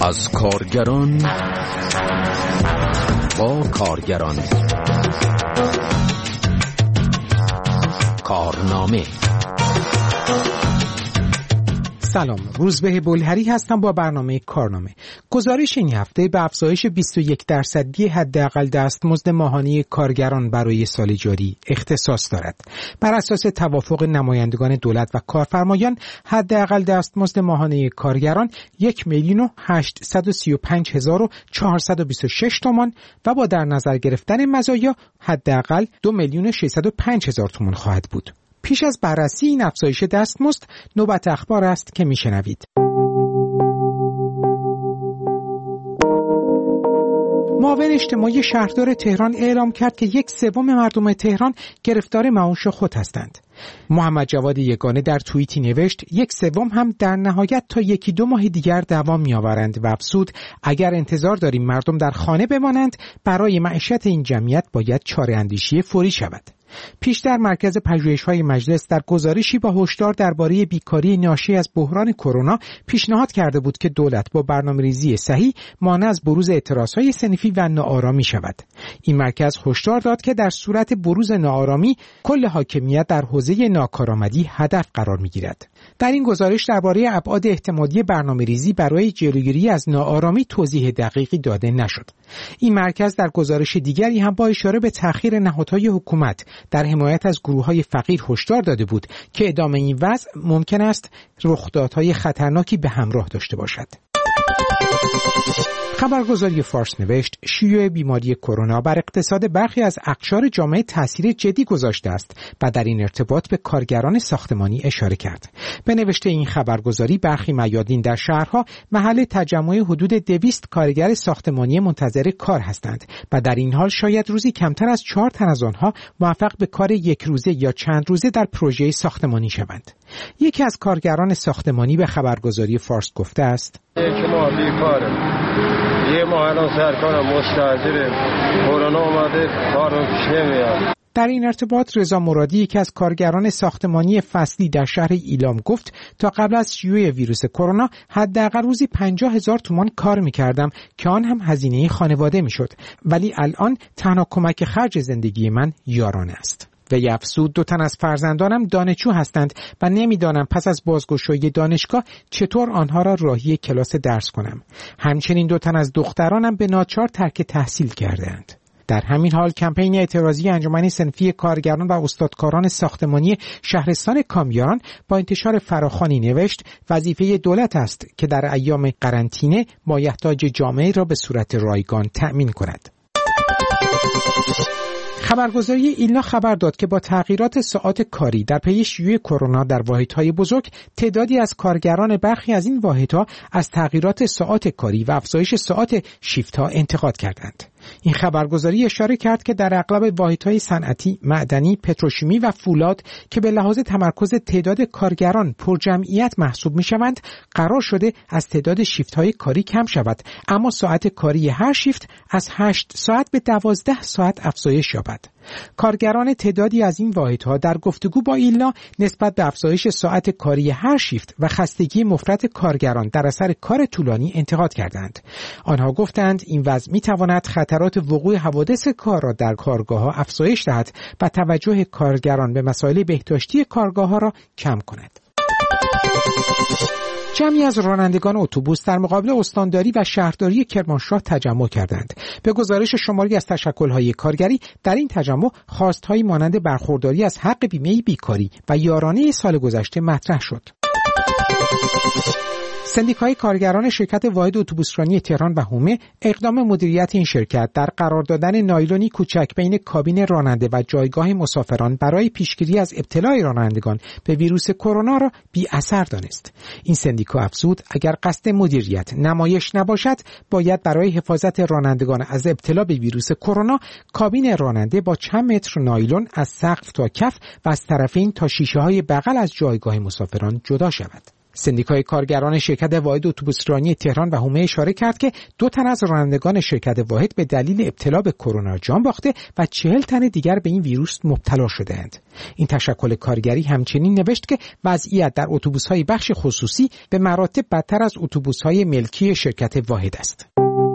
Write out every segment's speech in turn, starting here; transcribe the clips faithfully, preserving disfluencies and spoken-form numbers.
از کارگران با کارگران. کارنامه. سلام، روزبه بلهری هستم با برنامه کارنامه. گزارش این هفته به افزایش بیست و یک درصدی حداقل دستمزد ماهانه کارگران برای سال جاری اختصاص دارد. بر اساس توافق نمایندگان دولت و کارفرمایان، حداقل دستمزد ماهانه کارگران یک میلیون و هشتصد و سی و پنج هزار و چهارصد و بیست و شش تومان و با در نظر گرفتن مزایا حداقل دو میلیون و ششصد و پنج هزار تومان خواهد بود. پیش از بررسی این افزایش دستمزد، نوبت اخبار است که میشنوید. معاون اجتماعی شهردار تهران اعلام کرد که یک سوم مردم تهران گرفتار معاش خود هستند. محمد جواد یگانه در توییتی نوشت یک سوم هم در نهایت تا یکی دو ماه دیگر دوام می‌آورند و افزود اگر انتظار داریم مردم در خانه بمانند، برای معیشت این جمعیت باید چاره‌اندیشی فوری شود. پیشتر مرکز پژوهش‌های مجلس در گزارشی با هشدار درباره بیکاری ناشی از بحران کرونا پیشنهاد کرده بود که دولت با برنامه‌ریزی صحیح مانع از بروز اعتراض‌های صنفی و ناآرامی شود. این مرکز هشدار داد که در صورت بروز ناآرامی، کل حاکمیت در حوزه ناکارآمدی هدف قرار می‌گیرد. در این گزارش درباره ابعاد احتمالی برنامه‌ریزی برای جلوگیری از ناآرامی توضیح دقیقی داده نشد. این مرکز در گزارش دیگری هم با اشاره به تأخیر نهادهای حکومت در حمایت از گروه‌های فقیر هشدار داده بود که ادامه این وضع ممکن است رخدادهای خطرناکی به همراه داشته باشد. خبرگزاری فارس نوشت شیوع بیماری کرونا بر اقتصاد برخی از اقشار جامعه تاثیر جدی گذاشته است و در این ارتباط به کارگران ساختمانی اشاره کرد. به نوشته این خبرگزاری برخی میادین در شهرها محل تجمع حدود دویست کارگر ساختمانی منتظر کار هستند و در این حال شاید روزی کمتر از چهار تن از آنها موفق به کار یک روزه یا چند روزه در پروژه ساختمانی شوند. یکی از کارگران ساختمانی به خبرگزاری فارس گفته است: یک ماه بیکاره، یه ماه الان سرکارم مستعجله، کرونا اومده کارم پیش نمیاد. در این ارتباط رضا مرادی، یکی از کارگران ساختمانی فصلی در شهر ایلام گفت تا قبل از شیوع ویروس کرونا حداقل روزی پنجاه هزار تومان کار می‌کردم که آن هم هزینه خانواده می‌شد، ولی الان تنها کمک خرج زندگی من یارانه است. و افزود دو تن از فرزندانم دانشجو هستند و نمیدانم پس از بازگشایی دانشگاه چطور آنها را راهی کلاس درس کنم. همچنین دو تن از دخترانم به ناچار ترک تحصیل کردند. در همین حال کمپین اعتراضی انجمن صنفی کارگران و استادکاران ساختمانی شهرستان کامیاران با انتشار فراخوانی نوشت وظیفه دولت است که در ایام قرنطینه مایحتاج جامعه را به صورت رایگان تأمین کند. خبرگزاری ایلنا خبر داد که با تغییرات ساعات کاری در پی شیوع کرونا در واحدهای بزرگ، تعدادی از کارگران برخی از این واحدها از تغییرات ساعات کاری و افزایش ساعات شیفت‌ها انتقاد کردند. این خبرگزاری اشاره کرد که در اغلب واحدهای صنعتی، معدنی، پتروشیمی و فولاد که به لحاظ تمرکز تعداد کارگران پرجمعیت محسوب می‌شوند، قرار شده از تعداد شیفت‌های کاری کم شود، اما ساعت کاری هر شیفت از هشت ساعت به دوازده ساعت افزایش یابد. کارگران تعدادی از این واحدها در گفتگو با ایلنا نسبت به افزایش ساعت کاری هر شیفت و خستگی مفرط کارگران در اثر کار طولانی انتقاد کردند. آنها گفتند این وضع می‌تواند خطرات وقوع حوادث کار را در کارگاه‌ها افزایش دهد و توجه کارگران به مسائل بهداشتی کارگاه‌ها را کم کند. جمعی از رانندگان اتوبوس در مقابل استانداری و شهرداری کرمانشاه تجمع کردند. به گزارش شماری از تشکل‌های کارگری، در این تجمع خواست‌هایی مانند برخورداری از حق بیمه بیکاری و یارانه سال گذشته مطرح شد. سندیکای کارگران شرکت واحد اتوبوسرانی تهران و حومه اقدام مدیریت این شرکت در قرار دادن نایلونی کوچک بین کابین راننده و جایگاه مسافران برای پیشگیری از ابتلای رانندگان به ویروس کرونا را بی اثر دانست. این سندیکا افزود اگر قصد مدیریت نمایش نباشد، باید برای حفاظت رانندگان از ابتلا به ویروس کرونا کابین راننده با چند متر نایلون از سقف تا کف و از طرفین تا شیشه‌های بغل از جایگاه مسافران جدا شود. سندیکای کارگران شرکت واحد اتوبوسرانی تهران و حومه اشاره کرد که دو تن از رانندگان شرکت واحد به دلیل ابتلا به کرونا جان باخته و چهل تن دیگر به این ویروس مبتلا شده‌اند. این تشکل کارگری همچنین نوشت که وضعیت در اتوبوس‌های بخش خصوصی به مراتب بدتر از اتوبوس‌های ملکی شرکت واحد است.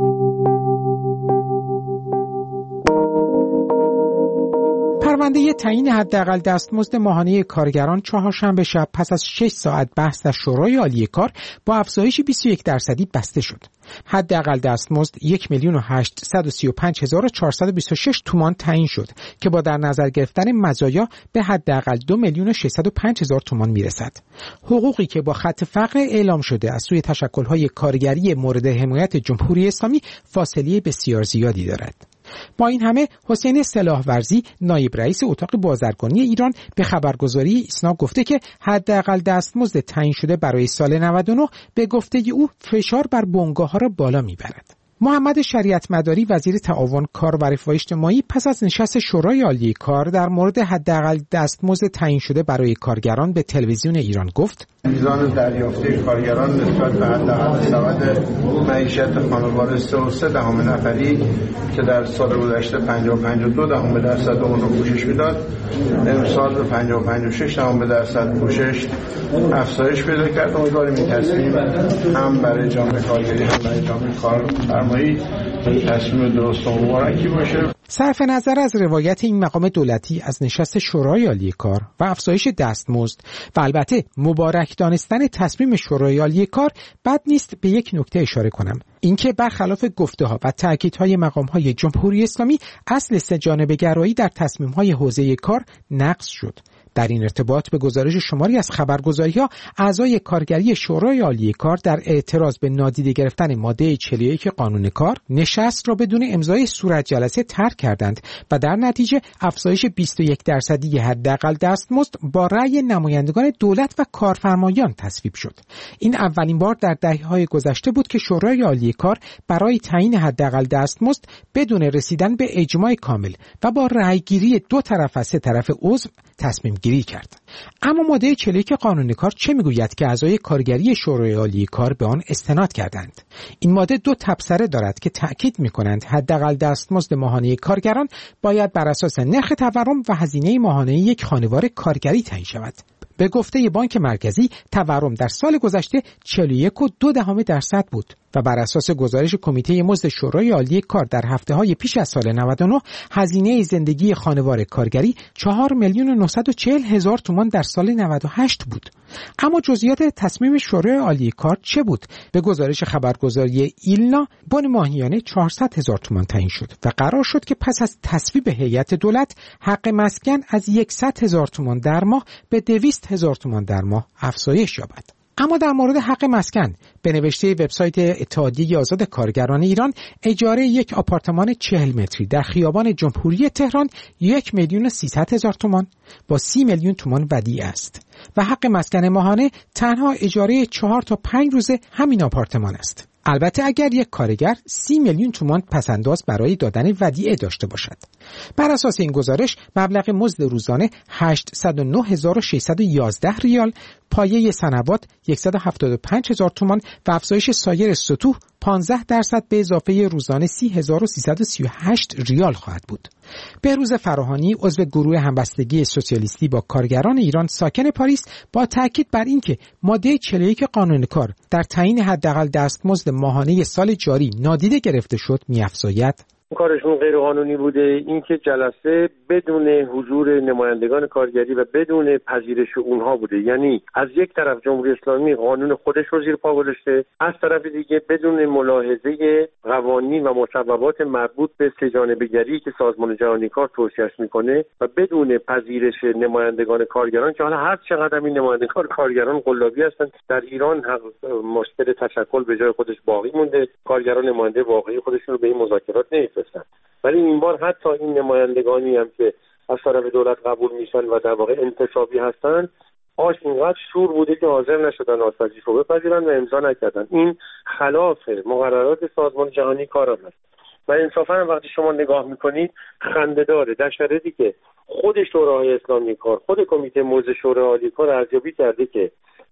پرونده تعیین حداقل دستمزد ماهانه کارگران چهارشنبه شب پس از شش ساعت بحث در شورای عالی کار با افزایش بیست و یک درصدی بسته شد. حداقل دستمزد یک میلیون و هشتصد و سی و پنج هزار و چهارصد و بیست و شش تومان تعیین شد که با در نظر گرفتن مزایا به حداقل دو میلیون و ششصد و پنج هزار تومان میرسد. حقوقی که با خط فقر اعلام شده از سوی تشکل‌های کارگری مورد حمایت جمهوری اسلامی فاصله بسیار زیادی دارد. با این همه حسین سلاحورزی نایب رئیس اتاق بازرگانی ایران به خبرگزاری ایسنا گفته که حداقل دستمزد تعیین شده برای سال نود و نه به گفته او فشار بر بنگاه‌ها را بالا میبرد. محمد شریعت مداری وزیر تعاون کار و رفاه اجتماعی پس از نشست شورای عالی کار در مورد حداقل دستمزد تعیین شده برای کارگران به تلویزیون ایران گفت: میزان دریافتی کارگران نسبت به حداقل سبد معیشت خانوار سه و سه دهم نفری که در سال گذشته پنجاه و پنج و دو دهم درصد اون رو پوشش میداد، امسال به پنجاه و پنج و شش دهم درصد پوشش افزایش پیدا کرد. امیدواریم این تصمیم هم برای جامعه کارگری هم برای جامعه کارفرمایی تصمیم درست و مبارکی باشه. صرف نظر از روایت این مقام دولتی از نشست شورای عالی کار و افزایش دستمزد و البته مبارک دانستن تصمیم شورای عالی کار، بد نیست به یک نکته اشاره کنم، اینکه برخلاف گفته‌ها و تأکیدهای مقام‌های جمهوری اسلامی اصل سه‌جانبه گرایی در تصمیم‌های حوزه کار نقض شد. در این ارتباط به گزارش شماری از خبرگزاری‌ها، اعضای کارگری شورای عالی کار در اعتراض به نادیده گرفتن ماده چهل و یک قانون کار نشست را بدون امضای صورت جلسه ترک کردند و در نتیجه افزایش بیست و یک درصدی حداقل دستمزد با رأی نمایندگان دولت و کارفرمایان تصویب شد. این اولین بار در دهه‌های گذشته بود که شورای عالی کار برای تعیین حداقل دستمزد بدون رسیدن به اجماع کامل و با رأیگیری دو طرف از سه طرف عضو تصمیم گیری کرد. اما ماده چهل و یک قانون کار چه میگوید که اعضای کارگری شورای عالی کار به آن استناد کردند؟ این ماده دو تبصره دارد که تأکید می‌کنند حداقل دستمزد ماهانه کارگران باید بر اساس نرخ تورم و هزینه ماهانه یک خانوار کارگری تعیین شود. به گفته بانک مرکزی تورم در سال گذشته چهل و یک و دو دهم درصد بود و بر اساس گزارش کمیته مزد شورای عالی کار در هفته‌های پیش از سال نود و نه هزینه زندگی خانوار کارگری چهار میلیون و نهصد و چهل هزار تومان در سال نود و هشت بود. اما جزئیات تصمیم شورای عالی کار چه بود؟ به گزارش خبرگزاری ایلنا بن ماهیانه چهارصد هزار تومان تعیین شد و قرار شد که پس از تصویب هیئت دولت حق مسکن از صد هزار تومان در ماه به دویست هزار تومان در ماه افزایش یابد. اما در مورد حق مسکن به نوشته وبسایت اتحادیه آزاد کارگران ایران، اجاره یک آپارتمان چهل متری در خیابان جمهوری تهران یک میلیون و سیصد هزار تومان با سی میلیون تومان ودیعه است و حق مسکن ماهانه تنها اجاره چهار تا پنج روزه همین آپارتمان است. البته اگر یک کارگر سی میلیون تومان پسنداز برای دادن ودیعه داشته باشد. بر اساس این گزارش مبلغ مزد روزانه هشتصد و نه هزار و ششصد و یازده ریال، پایه صنوات صد و هفتاد و پنج هزار تومان و افزایش سایر سطوح پانزده درصد به اضافه روزانه سی هزار و سیصد و سی و هشت ریال خواهد بود. بهروز فراهانی عضو گروه همبستگی سوسیالیستی با کارگران ایران ساکن پاریس با تاکید بر اینکه ماده چهل و یک قانون کار در تعیین حداقل دستمزد ماهانه سال جاری نادیده گرفته شد می‌افزاید: کارشون غیر قانونی بوده، اینکه جلسه بدون حضور نمایندگان کارگری و بدون پذیرش اونها بوده. یعنی از یک طرف جمهوری اسلامی قانون خودش رو زیر پا گذاشته، از طرف دیگه بدون ملاحظه قوانین و مصوبات مربوط به سه‌جانبه‌گری که سازمان جهانی کار توصیه‌اش میکنه و بدون پذیرش نمایندگان کارگران که حالا هر چقدر این نمایندگان کارگران قلابی هستن، در ایران مشکل تشکل به جای خودش باقی مونده. کارگران نماینده واقعی خودشون رو به این مذاکرات نمی‌فرستن. ولی این بار حتی این نمایندگانی هم که از طرف دولت قبول میشن و در واقع انتصابی هستن، آش اینقدر شور بوده که حاضر نشدن آشپزیش رو بپذیرن و امضا نکردن. این خلاف مقررات سازمان جهانی کار است و انصافا وقتی شما نگاه میکنید خنده داره، در شرایطی که خود شورای اسلامی کار، خود کمیته موضع شورای عالی کار ارزیابی کرده که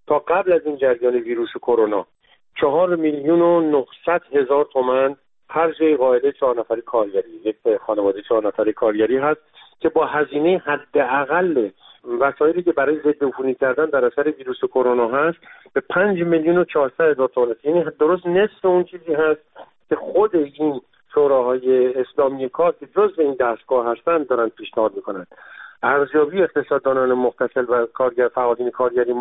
تا قبل از این جریان ویروس کرونا چهار میلیون و نهصد هزار تومان خرج قاعده چهار نفری کارگری، یک خانواده چهار نفری کارگری هست که با هزینه حداقل وسایلی که برای ضد عفونی کردن در اثر ویروس کرونا هست به پنج میلیون و چهارصد هزار تومان، یعنی درست نصف اون چیزی هست که خود این شوراهای اسلامی کار که جزء این دستگاه هستند دارن پیشنهاد میکنن. ارزیابی اقتصاددانان متصل و کارگر فعالین کارگری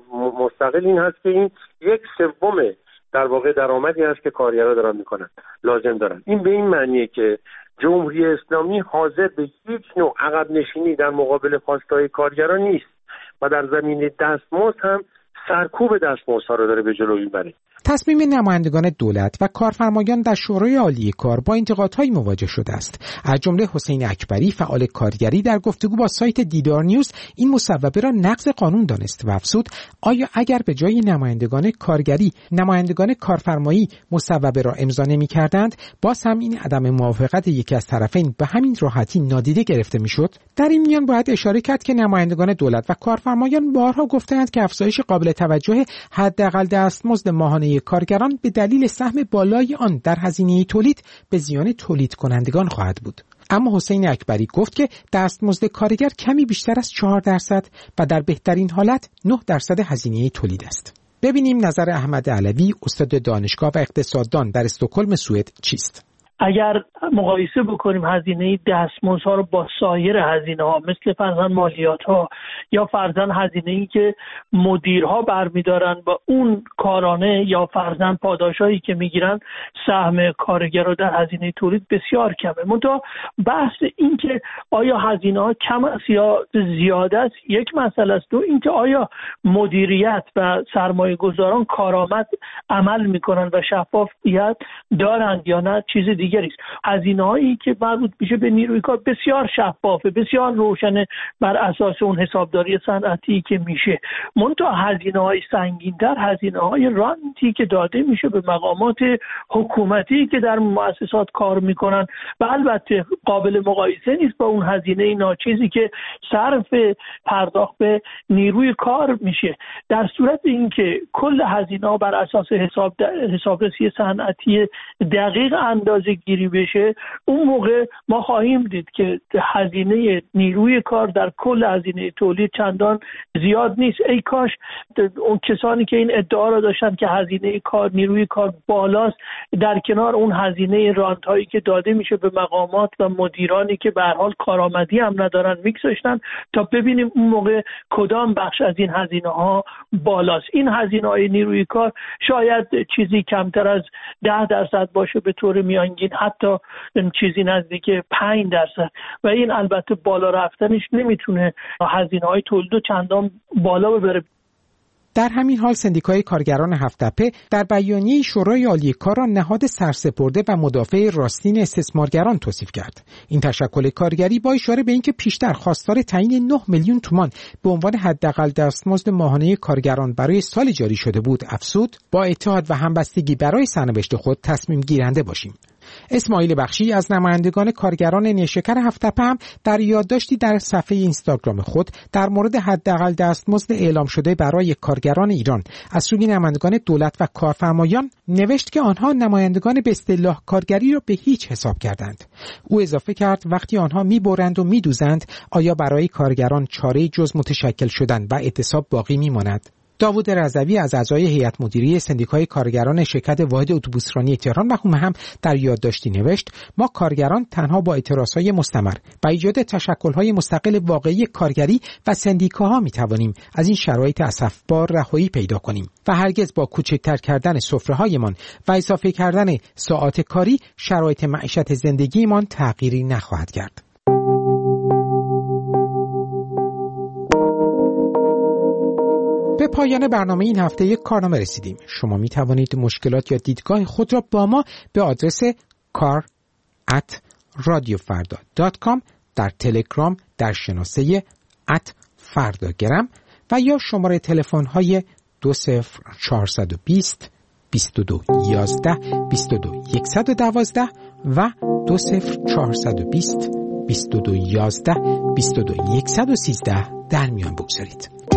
مستقل این هست که این یک سوم در واقع درآمدی هست که کارگرها دارن میکنن لازم دارن. این به این معنیه که جمهوری اسلامی حاضر به هیچ نوع عقب نشینی در مقابل خواستهای کارگران نیست و در زمینه دستمزد هم سرکوب دستمزدها رو داره به جلو میبره. تصمیم نمایندگان دولت و کارفرمایان در شورای عالی کار با انتقادهای مواجه شده است. از جمله حسین اکبری فعال کارگری در گفتگو با سایت دیدار نیوز این مصوبه را نقض قانون دانست و افزود آیا اگر به جای نمایندگان کارگری نمایندگان کارفرمایی مصوبه را امضا نمی‌کردند باز هم این عدم موافقت یکی از طرفین به همین راحتی نادیده گرفته می‌شد؟ در این میان باید اشاره کرد که نمایندگان دولت و کارفرمایان بارها گفتند که افزایش قابل توجه حداقل دستمزد ماهانه کارگران به دلیل سهم بالای آن در هزینه تولید به زیان تولید کنندگان خواهد بود. اما حسین اکبری گفت که دستمزد کارگر کمی بیشتر از چهار درصد و در بهترین حالت نه درصد هزینه تولید است. ببینیم نظر احمد علوی استاد دانشگاه و اقتصاددان در استکهلم سوئد چیست. اگر مقایسه بکنیم هزینه دستمزدها رو با سایر هزینه ها مثل فرضاً مالیات ها یا فرضاً هزینه‌ای که مدیرها برمیدارن با اون کارانه یا فرضاً پاداشایی که میگیرن سهم کارگرها در هزینه تولید بسیار کمه. منتها بحث این که آیا هزینه ها کم است یا زیاده است یک مسئله است. دو اینکه آیا مدیریت و سرمایه گذاران کارآمد عمل میکنن و شفافیت دارند یا نه چیز دیگه. هزینه‌هایی که مربوط میشه به نیروی کار بسیار شفافه، بسیار روشنه بر اساس اون حسابداری صنعتی که میشه. منتها هزینه‌های سنگین‌تر هزینه‌های رانتی که داده میشه به مقامات حکومتی که در مؤسسات کار میکنن و البته قابل مقایسه نیست با اون هزینه ناچیزی که صرف پرداخت به نیروی کار میشه. در صورت اینکه کل هزینه‌ها بر اساس حساب حسابرسی صنعتی دقیق اندازه گیری بشه اون موقع ما خواهیم دید که هزینه نیروی کار در کل هزینه تولید چندان زیاد نیست. ای کاش اون کسانی که این ادعا را داشتن که هزینه کار نیروی کار بالاست در کنار اون هزینه رانت هایی که داده میشه به مقامات و مدیرانی که به هر حال کارآمدی هم ندارن میگذاشتن تا ببینیم اون موقع کدام بخش از این هزینه ها بالاست. این هزینه های نیروی کار شاید چیزی کمتر از ده درصد باشه به طور میانگین، حتی چیزی نزدیک پنج درصد و این البته بالا رفتنش نمیتونه هزینه‌های تولید چندان بالا ببره. در همین حال سندیکای کارگران هفت‌تپه در بیانیه شورای عالی کار را نهاد سرسپرده و مدافع راستین استثمارگران توصیف کرد. این تشکل کارگری با اشاره به اینکه پیشتر خواستار تعیین نه میلیون تومان به عنوان حداقل دستمزد ماهانه کارگران برای سال جاری شده بود افزود با اتحاد و همبستگی برای سرنوشت خود تصمیم گیرنده باشیم. اسماعیل بخشی از نمایندگان کارگران نیشکر هفت‌تپه هم در یادداشتی در صفحه اینستاگرام خود در مورد حداقل دستمزد اعلام شده برای کارگران ایران از سوی نمایندگان دولت و کارفرمایان نوشت که آنها نمایندگان به اصطلاح کارگری را به هیچ حساب کردند. او اضافه کرد وقتی آنها می‌برند و می‌دوزند آیا برای کارگران چاره‌ای جز متشکل شدن و اعتصاب باقی می‌ماند؟ داوود رضوی از اعضای هیئت مدیره سندیکای کارگران شرکت واحد اتوبوسرانی تهران و هم هم در یادداشتی نوشت ما کارگران تنها با اعتراضهای مستمر و ایجاد تشکل‌های مستقل واقعی کارگری و سندیکاها می‌توانیم از این شرایط اسفبار رهایی پیدا کنیم و هرگز با کوچکتر کردن سفره‌هایمان و اضافه کردن ساعات کاری شرایط معیشت زندگیمان تغییری نخواهد کرد. به پایان برنامه این هفته یک کارنامه رسیدیم. شما می توانید مشکلات یا دیدگاه خود را با ما به آدرس کار ات رادیو فردا دات کام در تلگرام در شناسه ات فرداگرم و یا شماره تلفن های دو صفر چهارصد و بیست بیست و دو یازده بیست و دو صد و دوازده و دو صفر چهارصد و بیست بیست و دو یازده بیست و دو صد و سیزده در میان بگذارید.